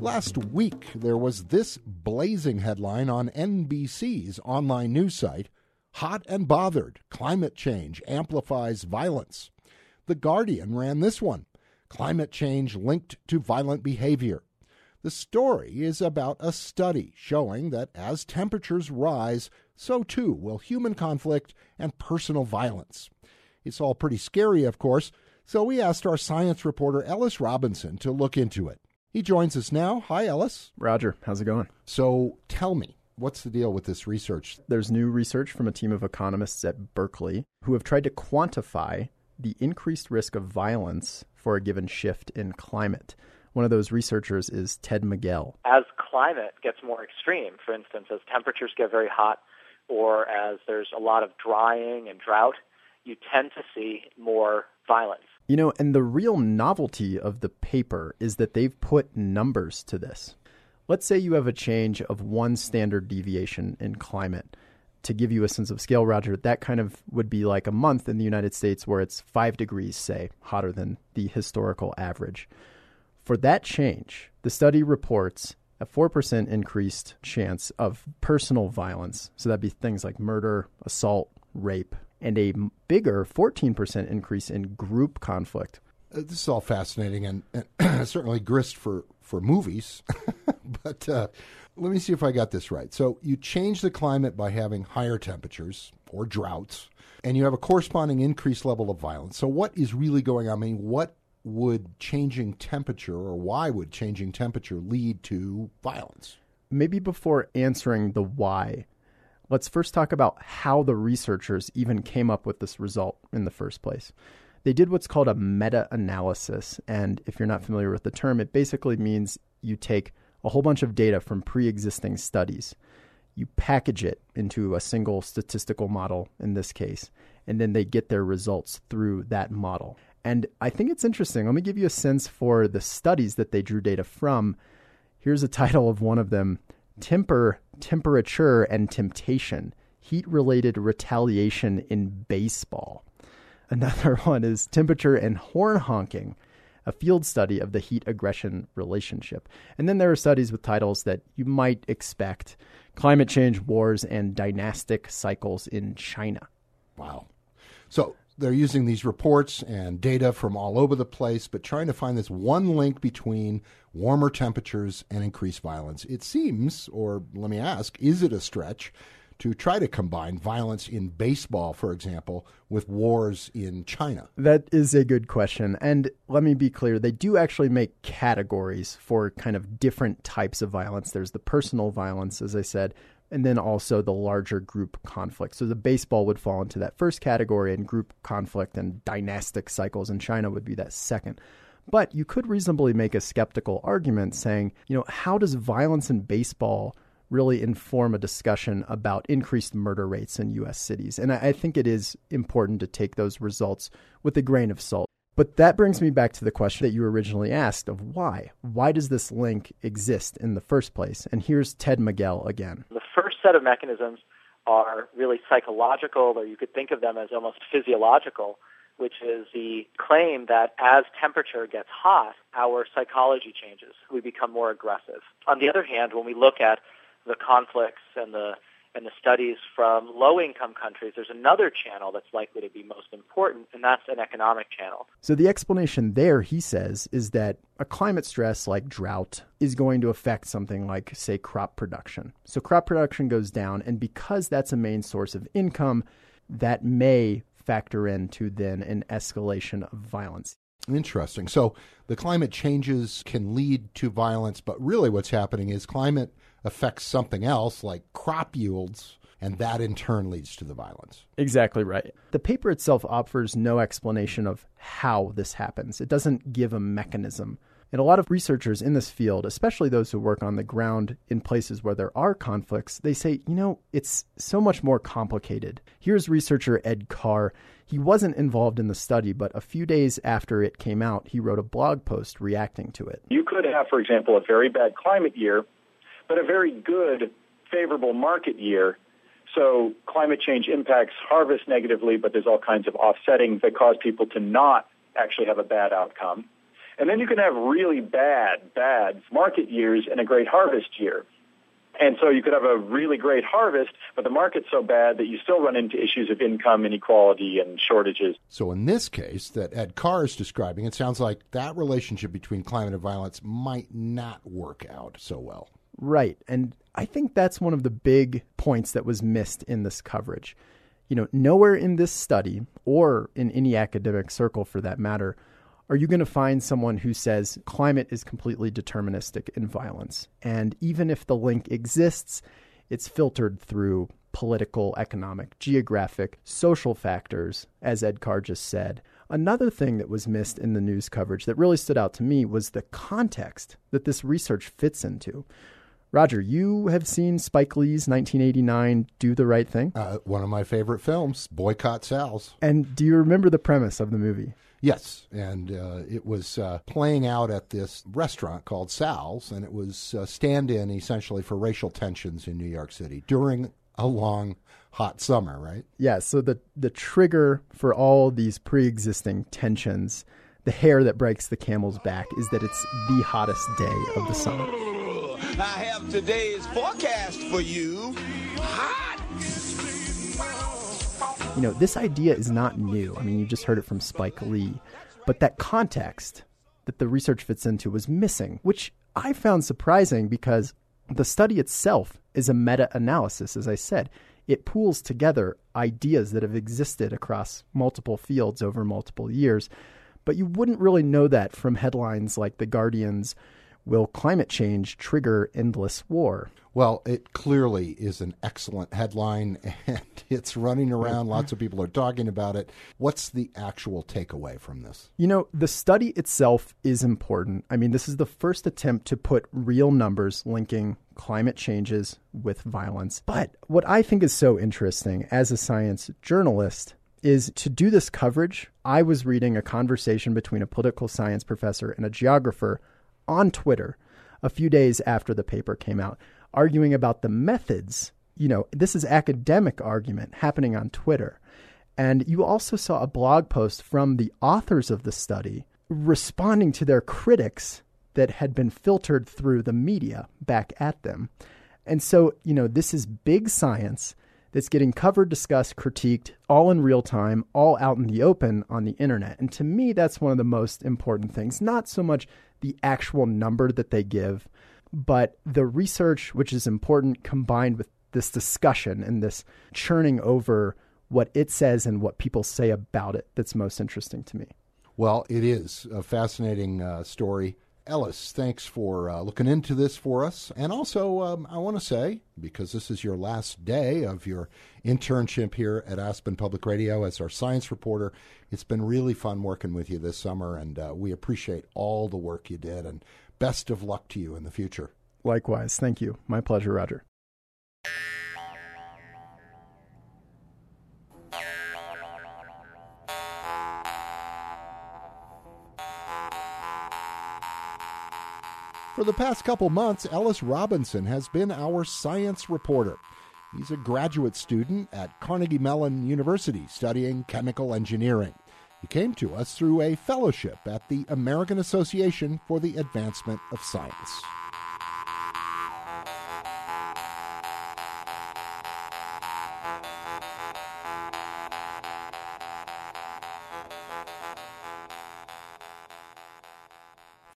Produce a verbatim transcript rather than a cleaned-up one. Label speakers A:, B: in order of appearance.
A: Last week, there was this blazing headline on N B C's online news site: Hot and Bothered, Climate Change Amplifies Violence. The Guardian ran this one: Climate Change Linked to Violent Behavior. The story is about a study showing that as temperatures rise, so too will human conflict and personal violence. It's all pretty scary, of course, so we asked our science reporter Ellis Robinson to look into it. He joins us now. Hi, Ellis.
B: Roger, how's it going?
A: So tell me, what's the deal with this research?
B: There's new research from a team of economists at Berkeley who have tried to quantify the increased risk of violence for a given shift in climate. One of those researchers is Ted Miguel.
C: As climate gets more extreme, for instance, as temperatures get very hot or as there's a lot of drying and drought, you tend to see more violence.
B: You know, and the real novelty of the paper is that they've put numbers to this. Let's say you have a change of one standard deviation in climate. To give you a sense of scale, Roger, that kind of would be like a month in the United States where it's five degrees, say, hotter than the historical average. For that change, the study reports a four percent increased chance of personal violence. So that'd be things like murder, assault, rape, and a bigger fourteen percent increase in group conflict.
A: Uh, this is all fascinating and, and certainly grist for, for movies. But uh, let me see if I got this right. So you change the climate by having higher temperatures or droughts, and you have a corresponding increased level of violence. So what is really going on? I mean, what would changing temperature, or why would changing temperature lead to violence?
B: Maybe before answering the why, let's first talk about how the researchers even came up with this result in the first place. They did what's called a meta-analysis, and if you're not familiar with the term, it basically means you take a whole bunch of data from pre-existing studies, you package it into a single statistical model in this case, and then they get their results through that model. And I think it's interesting. Let me give you a sense for the studies that they drew data from. Here's a title of one of them: Temper, Temperature and Temptation, Heat-Related Retaliation in Baseball. Another one is Temperature and Horn Honking, a field study of the heat-aggression relationship. And then there are studies with titles that you might expect: Climate Change, Wars, and Dynastic Cycles in China.
A: Wow. So they're using these reports and data from all over the place, but trying to find this one link between warmer temperatures and increased violence. It seems, or let me ask, is it a stretch to try to combine violence in baseball, for example, with wars in China?
B: That is a good question. And let me be clear, they do actually make categories for kind of different types of violence. There's the personal violence, as I said, and then also the larger group conflict. So the baseball would fall into that first category, and group conflict and dynastic cycles in China would be that second. But you could reasonably make a skeptical argument saying, you know, how does violence in baseball really inform a discussion about increased murder rates in U S cities? And I think it is important to take those results with a grain of salt. But that brings me back to the question that you originally asked of why. Why does this link exist in the first place? And here's Ted Miguel again.
C: The first set of mechanisms are really psychological, or you could think of them as almost physiological, which is the claim that as temperature gets hot, our psychology changes. We become more aggressive. On the other hand, when we look at the conflicts and the and the studies from low-income countries, there's another channel that's likely to be most important, and that's an economic channel.
B: So the explanation there, he says, is that a climate stress like drought is going to affect something like, say, crop production. So crop production goes down, and because that's a main source of income, that may factor into then an escalation of violence.
A: Interesting. So the climate changes can lead to violence, but really what's happening is climate affects something else like crop yields, and that in turn leads to the violence.
B: Exactly right. The paper itself offers no explanation of how this happens. It doesn't give a mechanism. And a lot of researchers in this field, especially those who work on the ground in places where there are conflicts, they say, you know, it's so much more complicated. Here's researcher Ed Carr. He wasn't involved in the study, but a few days after it came out, he wrote a blog post reacting to it.
D: You could have, for example, a very bad climate year, but a very good, favorable market year. So climate change impacts harvest negatively, but there's all kinds of offsetting that cause people to not actually have a bad outcome. And then you can have really bad, bad market years and a great harvest year. And so you could have a really great harvest, but the market's so bad that you still run into issues of income inequality and shortages.
A: So in this case that Ed Carr is describing, it sounds like that relationship between climate and violence might not work out so well.
B: Right. And I think that's one of the big points that was missed in this coverage. You know, nowhere in this study, or in any academic circle for that matter, are you going to find someone who says climate is completely deterministic in violence? And even if the link exists, it's filtered through political, economic, geographic, social factors, as Ed Carr just said. Another thing that was missed in the news coverage that really stood out to me was the context that this research fits into. Roger, you have seen Spike Lee's nineteen eighty-nine Do the Right Thing?
A: Uh, one of my favorite films, Boycott Sal's.
B: And do you remember the premise of the movie?
A: Yes, and uh, it was uh, playing out at this restaurant called Sal's, and it was a stand-in essentially for racial tensions in New York City during a long, hot summer, right?
B: Yeah, so the, the trigger for all these pre-existing tensions, the hair that breaks the camel's back, is that it's the hottest day of the summer.
E: I have today's forecast for you. Hot!
B: You know, this idea is not new. I mean, you just heard it from Spike Lee. But that context that the research fits into was missing, which I found surprising because the study itself is a meta-analysis, as I said. It pools together ideas that have existed across multiple fields over multiple years. But you wouldn't really know that from headlines like The Guardian's "Will Climate Change Trigger Endless War?"
A: Well, it clearly is an excellent headline, and it's running around. Lots of people are talking about it. What's the actual takeaway from this?
B: You know, the study itself is important. I mean, this is the first attempt to put real numbers linking climate changes with violence. But what I think is so interesting as a science journalist is to do this coverage. I was reading a conversation between a political science professor and a geographer on Twitter a few days after the paper came out, arguing about the methods. You know, this is academic argument happening on Twitter. And you also saw a blog post from the authors of the study responding to their critics that had been filtered through the media back at them. And so, you know, this is big science that's getting covered, discussed, critiqued, all in real time, all out in the open on the internet. And to me, that's one of the most important things. Not so much the actual number that they give, but the research, which is important, combined with this discussion and this churning over what it says and what people say about it, that's most interesting to me.
A: Well, it is a fascinating uh, story. Ellis, thanks for uh, looking into this for us. And also, um, I want to say, because this is your last day of your internship here at Aspen Public Radio as our science reporter, it's been really fun working with you this summer, and uh, we appreciate all the work you did, and best of luck to you in the future.
B: Likewise. Thank you. My pleasure, Roger.
A: For the past couple months, Ellis Robinson has been our science reporter. He's a graduate student at Carnegie Mellon University studying chemical engineering. He came to us through a fellowship at the American Association for the Advancement of Science.